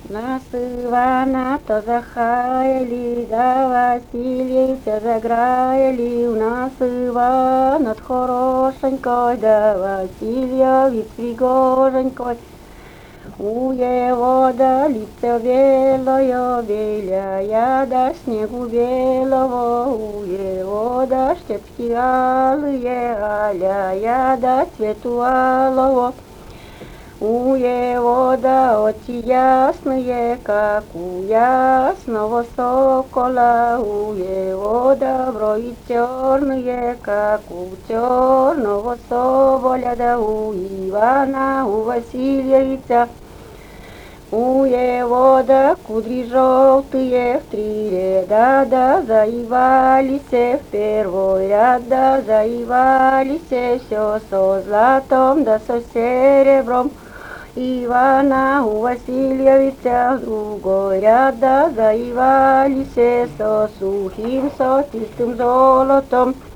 Нас Ивана то захаяли, да Васильевича заграяли, у нас Иван от хорошенькой, да Васильевич пригоженькой. У его да лицо белое, белая до снегу белого, у его да щечки алые, аляя до цвету алого. У его да очи ясные, как у ясного сокола, у его да брови черные, как у черного соболя, да у Ивана, у Васильевича. У его да кудри желтые, в три ряда да заивались, в первый ряд да заивались, все со златом да со серебром. Ивана у Васильевича, в другой ряд да заивались, со сухим, со чистым золотом.